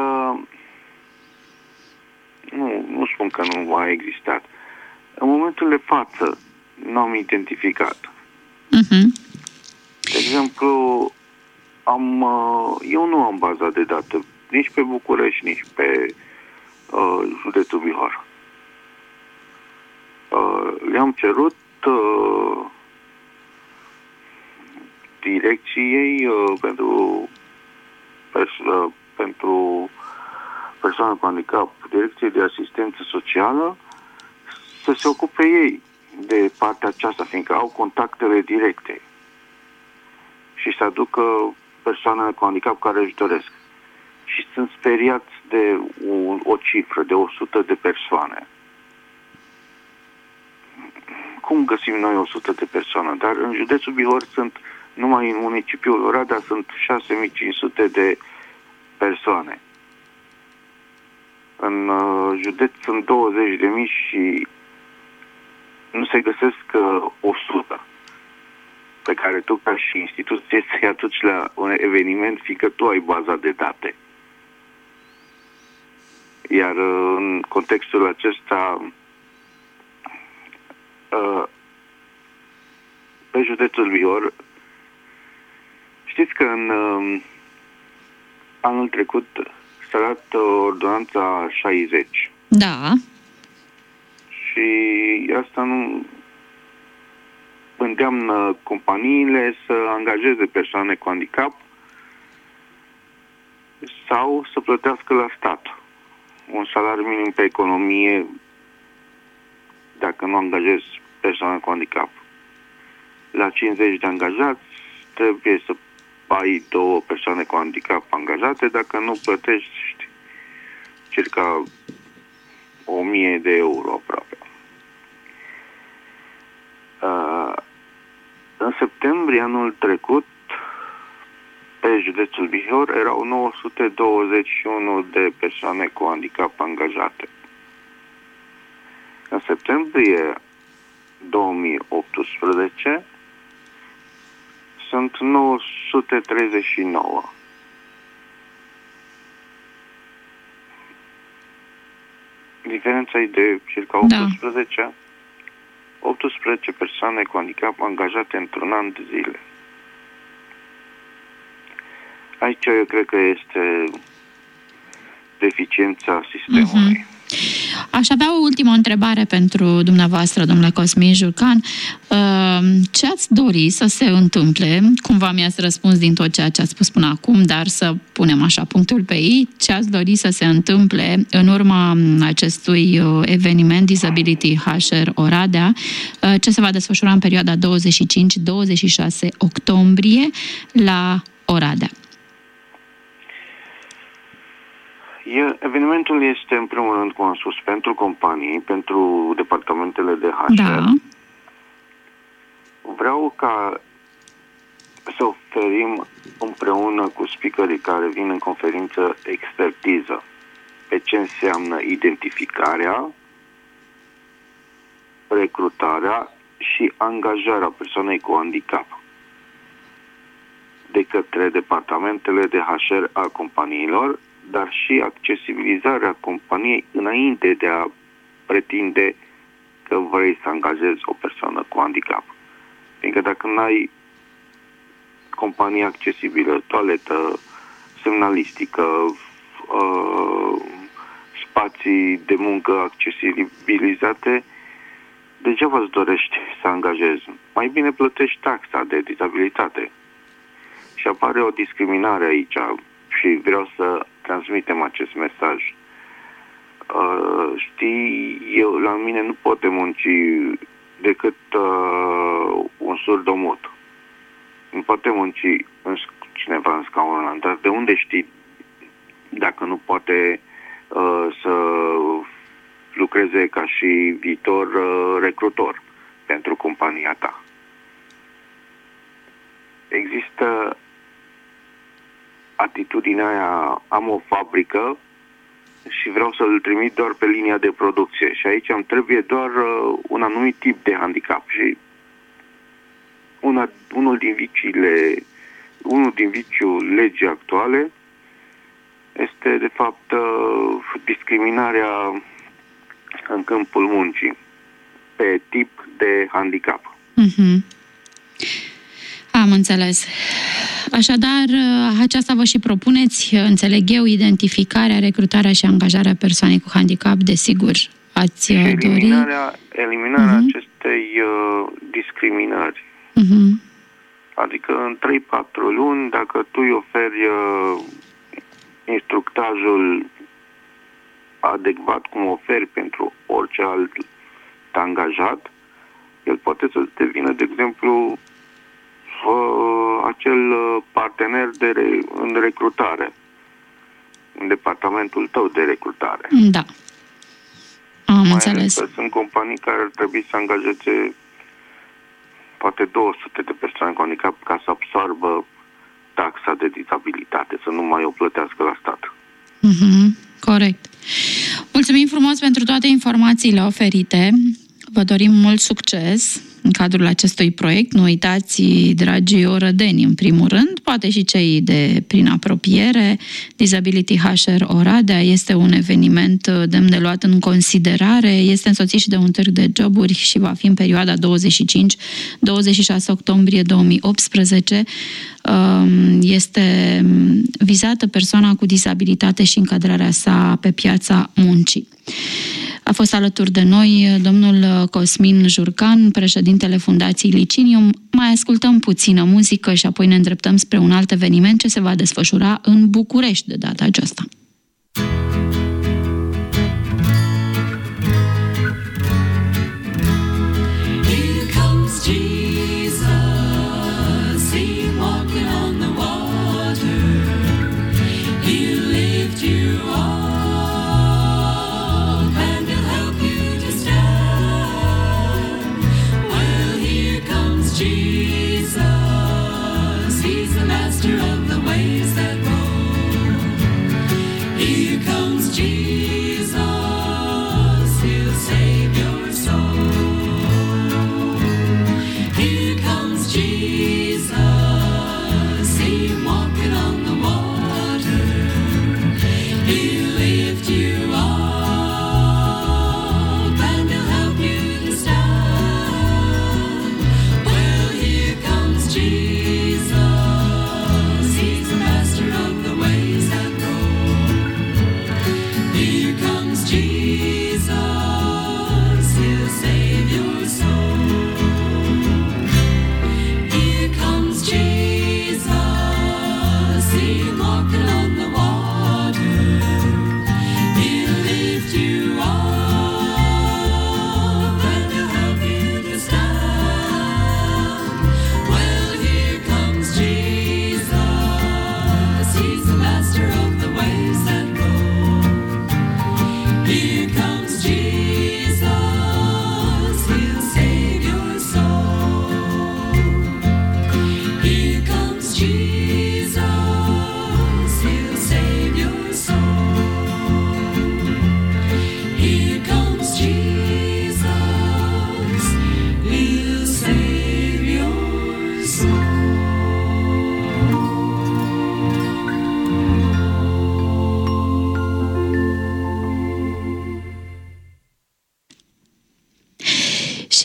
[SPEAKER 5] Nu, nu spun că nu a existat. În momentul de față nu am identificat.
[SPEAKER 3] Uh-huh.
[SPEAKER 5] De exemplu, am, eu nu am baza de date nici pe București, nici pe uh, județul Bihor. Uh, le-am cerut uh, direcției uh, pentru, pers- uh, pentru persoane cu handicap, direcției de asistență socială, să se ocupe ei de partea aceasta, fiindcă au contactele directe și să aducă persoanele cu handicap care își doresc. Și sunt speriați de o, o cifră, de o sută de persoane. Cum găsim noi o sută de persoane? Dar în județul Bihor sunt, numai în municipiul Oradea, sunt șase mii cinci sute de persoane. În uh, județ sunt douăzeci de mii și nu se găsesc uh, o sută pe care tu, ca și instituție, să-i aduci la un eveniment, fiindcă tu ai baza de date. Iar uh, în contextul acesta, uh, pe județul Bihor, știți că în uh, anul trecut s-a dat ordonanța șaizeci.
[SPEAKER 3] Da.
[SPEAKER 5] Și asta nu îndeamnă companiile să angajeze persoane cu handicap sau să plătească la stat un salariu minim pe economie dacă nu angajezi persoane cu handicap. La cincizeci de angajați trebuie să ai două persoane cu handicap angajate, dacă nu plătești circa o mie de euro aproape. Uh, în septembrie anul trecut, pe județul Bihor, erau nouă sute douăzeci și unu de persoane cu handicap angajate. În septembrie două mii optsprezece sunt nouă sute treizeci și nouă. Diferența e de circa optsprezece, da. optsprezece persoane cu handicap angajate într-un an de zile. Aici eu cred că este deficiența sistemului. Uh-huh.
[SPEAKER 3] Aș avea o ultimă întrebare pentru dumneavoastră, domnule Cosmin Jurcan. Ce ați dori să se întâmple? Cumva mi-ați răspuns din tot ceea ce ați spus până acum, dar să punem așa punctul pe ei. Ce ați dori să se întâmple în urma acestui eveniment Disability H R Oradea, ce se va desfășura în perioada douăzeci și cinci douăzeci și șase octombrie la Oradea?
[SPEAKER 5] Evenimentul este, în primul rând, cum am spus, pentru companii, pentru departamentele de H R.
[SPEAKER 3] Da.
[SPEAKER 5] Vreau ca să oferim împreună cu speakerii care vin în conferință expertiză pe ce înseamnă identificarea, recrutarea și angajarea persoanei cu handicap de către departamentele de H R a companiilor, dar și accesibilizarea companiei înainte de a pretinde că vrei să angajezi o persoană cu handicap. Fiindcă dacă n-ai companie accesibilă, toaletă, semnalistică, uh, spații de muncă accesibilizate, degeaba îți dorești să angajezi. Mai bine plătești taxa de dizabilitate. Și apare o discriminare aici și vreau să transmitem acest mesaj. Uh, știi, eu la mine nu poate munci decât uh, un surdomut. Nu poate munci în, cineva în scaunul ăla, dar de unde știi dacă nu poate uh, să lucreze ca și viitor uh, recrutor pentru compania ta? Există atitudinea aia, am o fabrică și vreau să-l trimit doar pe linia de producție și aici îmi trebuie doar uh, un anumit tip de handicap și una, unul din viciile, unul din viciul legii actuale este de fapt uh, discriminarea în câmpul muncii pe tip de handicap.
[SPEAKER 3] Mm-hmm. Am înțeles. Așadar, aceasta vă și propuneți, înțeleg eu, identificarea, recrutarea și angajarea persoanei cu handicap, desigur, ați dori...
[SPEAKER 5] Eliminarea, eliminarea uh-huh. acestei uh, discriminări.
[SPEAKER 3] Uh-huh.
[SPEAKER 5] Adică în trei patru luni, dacă tu îi oferi uh, instructajul adecvat cum oferi pentru orice alt angajat, el poate să devină, de exemplu, acel partener de re, în recrutare, în departamentul tău de recrutare.
[SPEAKER 3] Da. Am
[SPEAKER 5] Mai
[SPEAKER 3] înțeles.
[SPEAKER 5] Sunt companii care ar trebui să angajeze poate două sute de persoane cu handicap ca să absorbă taxa de dizabilitate, să nu mai o plătească la stat.
[SPEAKER 3] Mm-hmm. Corect. Mulțumim frumos pentru toate informațiile oferite. Vă dorim mult succes în cadrul acestui proiect. Nu uitați, dragii orădeni, în primul rând, poate și cei de prin apropiere, Disability H R Oradea este un eveniment demn de luat în considerare, este însoțit și de un târg de joburi și va fi în perioada douăzeci și cinci douăzeci și șase octombrie două mii optsprezece. Este vizată persoana cu disabilitate și încadrarea sa pe piața muncii. A fost alături de noi domnul Cosmin Jurcan, președintele Fundației Licinium. Mai ascultăm puțină muzică și apoi ne îndreptăm spre un alt eveniment ce se va desfășura în București de data aceasta.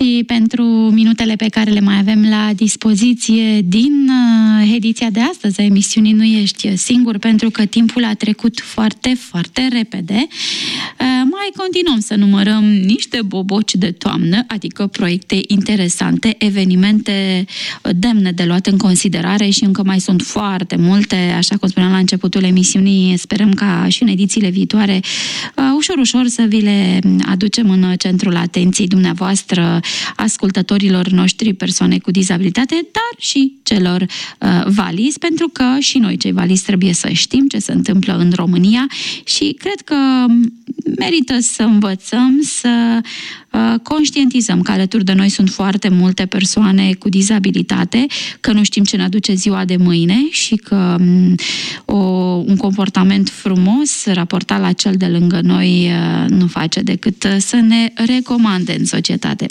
[SPEAKER 3] Și pentru minutele pe care le mai avem la dispoziție din ediția de astăzi a emisiunii Nu ești singur, pentru că timpul a trecut foarte, foarte repede, mai continuăm să numărăm niște boboci de toamnă, adică proiecte interesante, evenimente demne de luat în considerare și încă mai sunt foarte multe, așa cum spuneam la începutul emisiunii, sperăm ca și în edițiile viitoare ușor, ușor să vi le aducem în centrul atenției dumneavoastră, ascultătorilor noștri, persoane cu dizabilitate, dar și celor uh, valizi, pentru că și noi, cei valizi, trebuie să știm ce se întâmplă în România și cred că merită să învățăm, să uh, conștientizăm că alături de noi sunt foarte multe persoane cu dizabilitate, că nu știm ce ne aduce ziua de mâine și că um, o, un comportament frumos raportat la cel de lângă noi uh, nu face decât să ne recomande în societate.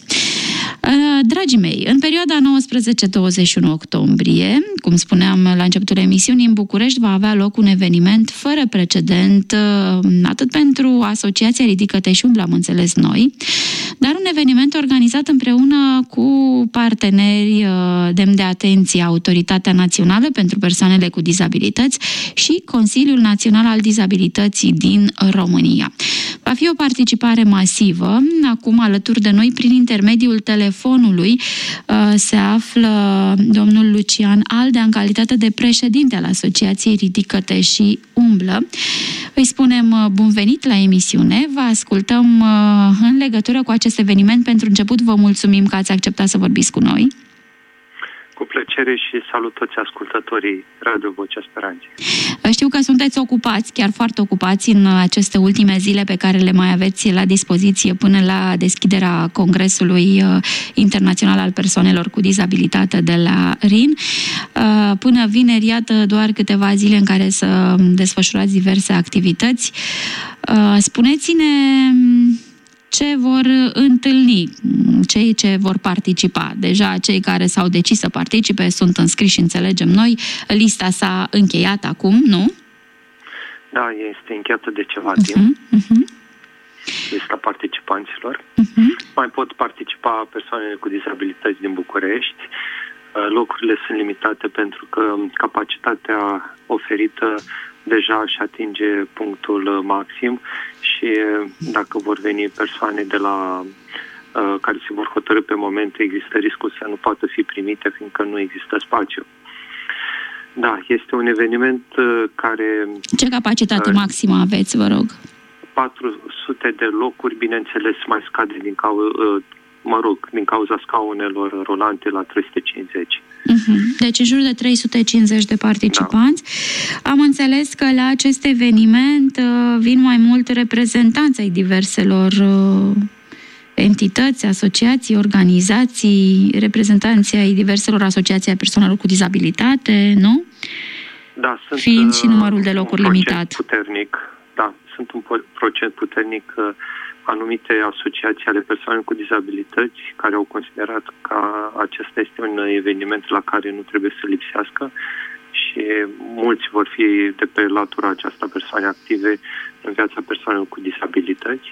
[SPEAKER 3] Dragii mei, în perioada nouăsprezece douăzeci și unu octombrie, cum spuneam la începutul emisiunii, în București va avea loc un eveniment fără precedent, atât pentru Asociația Ridică-te și Umblă, am înțeles noi, dar un eveniment organizat împreună cu parteneri demn de atenție, Autoritatea Națională pentru Persoanele cu Dizabilități și Consiliul Național al Dizabilității din România. Va fi o participare masivă. Acum, alături de noi, prin intermediul telefonului, se află domnul Lucian Aldea, în calitate de președinte al Asociației Ridică-te și Umblă. Îi spunem bun venit la emisiune. Vă ascultăm în legătură cu acest eveniment. Pentru început, vă mulțumim că ați acceptat să vorbiți cu noi.
[SPEAKER 6] Cu plăcere și salut toți ascultătorii Radio Vocea Speranței.
[SPEAKER 3] Știu că sunteți ocupați, chiar foarte ocupați în aceste ultime zile pe care le mai aveți la dispoziție până la deschiderea Congresului Internațional al Persoanelor cu Dizabilitate de la R I N. Până vineri, iată, doar câteva zile în care să desfășurați diverse activități. Spuneți-ne ce vor întâlni, cei ce vor participa. Deja cei care s-au decis să participe sunt înscriși, înțelegem noi. Lista s-a încheiat acum, nu?
[SPEAKER 6] Da, este încheiată de ceva
[SPEAKER 3] uh-huh,
[SPEAKER 6] timp.
[SPEAKER 3] Uh-huh.
[SPEAKER 6] Lista participanților.
[SPEAKER 3] Uh-huh.
[SPEAKER 6] Mai pot participa persoanele cu dizabilități din București. Locurile sunt limitate pentru că capacitatea oferită deja își atinge punctul maxim și dacă vor veni persoane de la uh, care se vor hotărî pe moment, există riscul să nu poată fi primite, fiindcă nu există spațiu. Da, este un eveniment uh, care...
[SPEAKER 3] Ce capacitate uh, maximă aveți, vă rog?
[SPEAKER 6] patru sute de locuri, bineînțeles, mai scade din cauza... Uh, mă rog, din cauza scaunelor rolante la trei sute cincizeci.
[SPEAKER 3] Uh-huh. Deci în jur de trei sute cincizeci de participanți. Da. Am înțeles că la acest eveniment uh, vin mai mult reprezentanți ai diverselor uh, entități, asociații, organizații, reprezentanții ai diverselor asociații ai persoanelor cu dizabilitate, nu?
[SPEAKER 6] Da, sunt
[SPEAKER 3] fiind și numărul de locuri
[SPEAKER 6] un
[SPEAKER 3] limitat.
[SPEAKER 6] Puternic. Da, sunt un procent puternic. Uh, anumite asociații ale persoanelor cu dizabilități care au considerat că acesta este un eveniment la care nu trebuie să lipsească și mulți vor fi de pe latura aceasta persoane active în viața persoanelor cu dizabilități.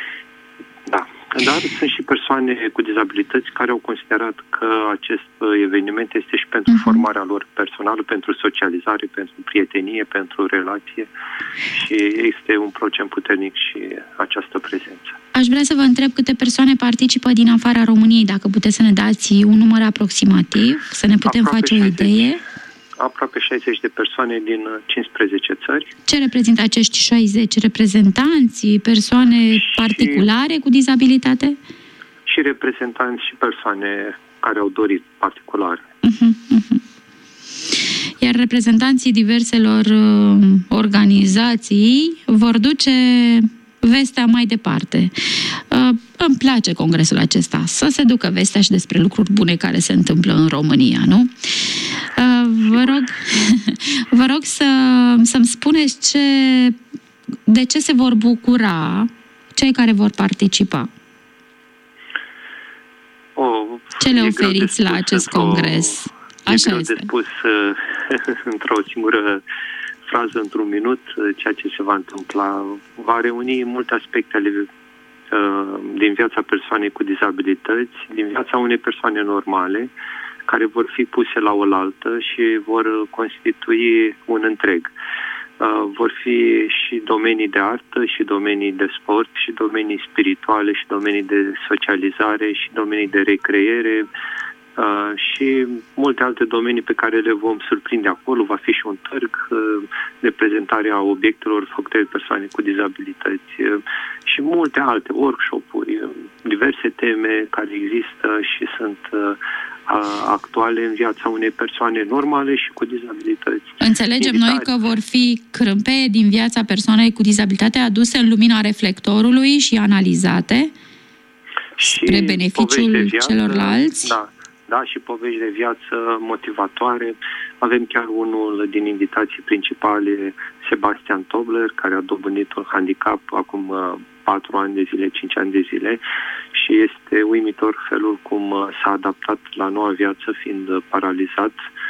[SPEAKER 6] Da. Dar sunt și persoane cu dizabilități care au considerat că acest eveniment este și pentru uh-huh. formarea lor personală, pentru socializare, pentru prietenie, pentru relație și este un procent puternic și această prezență.
[SPEAKER 3] Aș vrea să vă întreb câte persoane participă din afara României, dacă puteți să ne dați un număr aproximativ, să ne putem aproape face șaizeci, o idee.
[SPEAKER 6] Aproape șaizeci de persoane din cincisprezece țări.
[SPEAKER 3] Ce reprezintă acești șaizeci? Reprezentanți, persoane și, particulare cu dizabilitate?
[SPEAKER 6] Și reprezentanți și persoane care au dorit particular.
[SPEAKER 3] Uh-huh, uh-huh. Iar reprezentanții diverselor uh, organizații vor duce vestea mai departe. Uh, îmi place congresul acesta, să se ducă vestea și despre lucruri bune care se întâmplă în România, nu? Uh, vă rog, vă rog să, să-mi spuneți ce, de ce se vor bucura cei care vor participa.
[SPEAKER 6] Oh,
[SPEAKER 3] ce le oferiți la acest congres?
[SPEAKER 6] Așa e greu este. de spus într-o singură frază, într-un minut, ceea ce se va întâmpla. Va reuni multe aspecte ale din viața persoanei cu dizabilități, din viața unei persoane normale, care vor fi puse la oaltă și vor constitui un întreg. Vor fi și domenii de artă, și domenii de sport, și domenii spirituale, și domenii de socializare, și domenii de recreere, Uh, și multe alte domenii pe care le vom surprinde acolo. Va fi și un târg uh, de prezentare a obiectelor făcute de persoane cu dizabilități uh, și multe alte workshop-uri, uh, diverse teme care există și sunt uh, actuale în viața unei persoane normale și cu dizabilități.
[SPEAKER 3] Înțelegem noi că vor fi crâmpe din viața persoanei cu dizabilitate aduse în lumina reflectorului și analizate și spre beneficiul viață, celorlalți?
[SPEAKER 6] Da. Da, și povești de viață motivatoare. Avem chiar unul din invitații principale, Sebastian Tobler, care a dobândit un handicap acum patru ani de zile, cinci ani de zile și este uimitor felul cum s-a adaptat la noua viață, fiind paralizat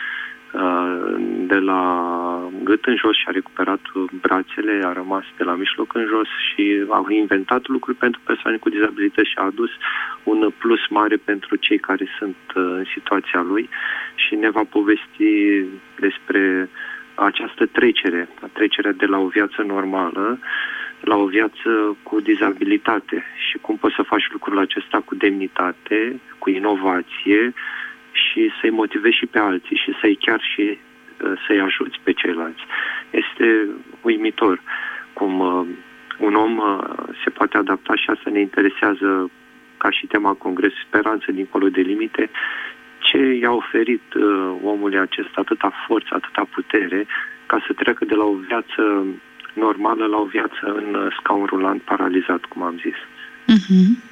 [SPEAKER 6] de la gât în jos și a recuperat brațele, a rămas de la mijloc în jos și a inventat lucruri pentru persoane cu dizabilități și a adus un plus mare pentru cei care sunt în situația lui și ne va povesti despre această trecere, trecerea de la o viață normală la o viață cu dizabilitate și cum poți să faci lucrul acesta cu demnitate, cu inovație și să-i motivezi și pe alții și să-i chiar și să-i ajuți pe ceilalți. Este uimitor cum un om se poate adapta și asta ne interesează ca și tema congresului Speranță dincolo de limite. Ce i-a oferit omului acesta atâta forță, atâta putere ca să treacă de la o viață normală la o viață în scaun rulant paralizat, cum am zis.
[SPEAKER 3] Uh-huh.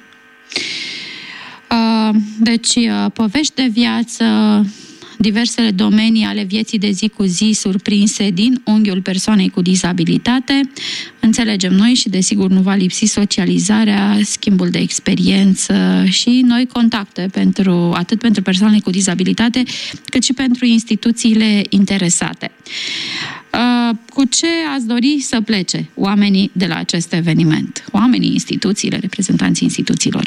[SPEAKER 3] Deci, povești de viață, diversele domenii ale vieții de zi cu zi surprinse din unghiul persoanei cu dizabilitate. Înțelegem noi și, desigur, nu va lipsi socializarea, schimbul de experiență și noi contacte pentru, atât pentru persoanele cu dizabilitate, cât și pentru instituțiile interesate. Cu ce ați dori să plece oamenii de la acest eveniment? Oamenii, instituțiile, reprezentanții instituțiilor?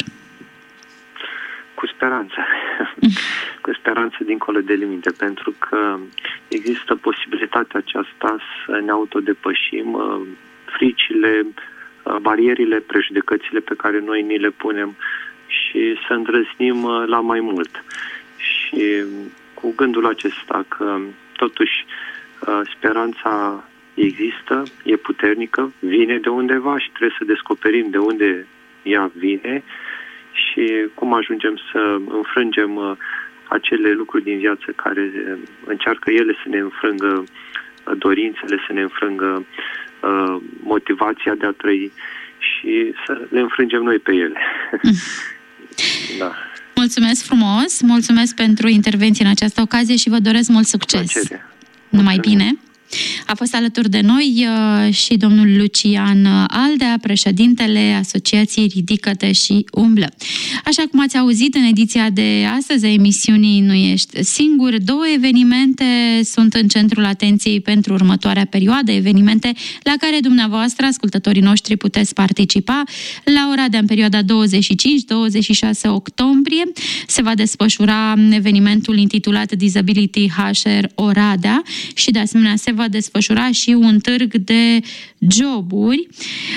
[SPEAKER 6] Cu speranță. Cu speranță dincolo de limite, pentru că există posibilitatea aceasta să ne autodepășim fricile, barierile, prejudecățile pe care noi ni le punem și să îndrăznim la mai mult. Și cu gândul acesta că totuși speranța există, e puternică, vine de undeva și trebuie să descoperim de unde ea vine și cum ajungem să înfrângem acele lucruri din viață care încearcă ele să ne înfrângă dorințele, să ne înfrângă uh, motivația de a trăi și să le înfrângem noi pe ele. Da.
[SPEAKER 3] Mulțumesc frumos, mulțumesc pentru intervenție în această ocazie și vă doresc mult succes. Numai bine! A fost alături de noi și domnul Lucian Aldea, președintele Asociației Ridică-te și Umblă. Așa cum ați auzit în ediția de astăzi a emisiunii Nu ești singur, două evenimente sunt în centrul atenției pentru următoarea perioadă, evenimente la care dumneavoastră, ascultătorii noștri, puteți participa. La Oradea, în perioada douăzeci și cinci douăzeci și șase octombrie, se va desfășura evenimentul intitulat Disability H R Oradea și, de asemenea, se va desfășura și un târg de joburi.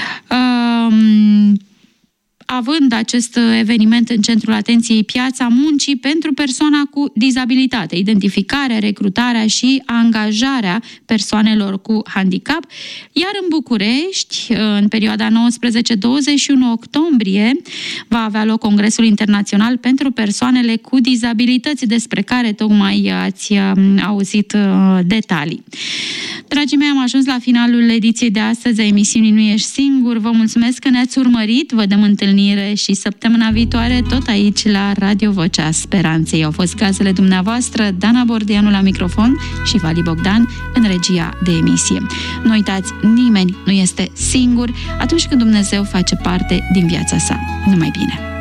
[SPEAKER 3] Um, având acest eveniment în centrul atenției piața muncii pentru persoana cu dizabilitate, identificarea, recrutarea și angajarea persoanelor cu handicap, iar în București, în perioada nouăsprezece douăzeci și unu octombrie, va avea loc Congresul Internațional pentru persoanele cu dizabilități, despre care tocmai ați auzit detalii. Dragii mei, am ajuns la finalul ediției de astăzi a emisiunii Nu ești singur. Vă mulțumesc că ne-ați urmărit, vă dăm întâlnire și săptămâna viitoare tot aici la Radio Vocea Speranței. Au fost gazele dumneavoastră, Dana Bordeanu la microfon și Vali Bogdan în regia de emisie. Nu uitați, nimeni nu este singur atunci când Dumnezeu face parte din viața sa. Numai bine!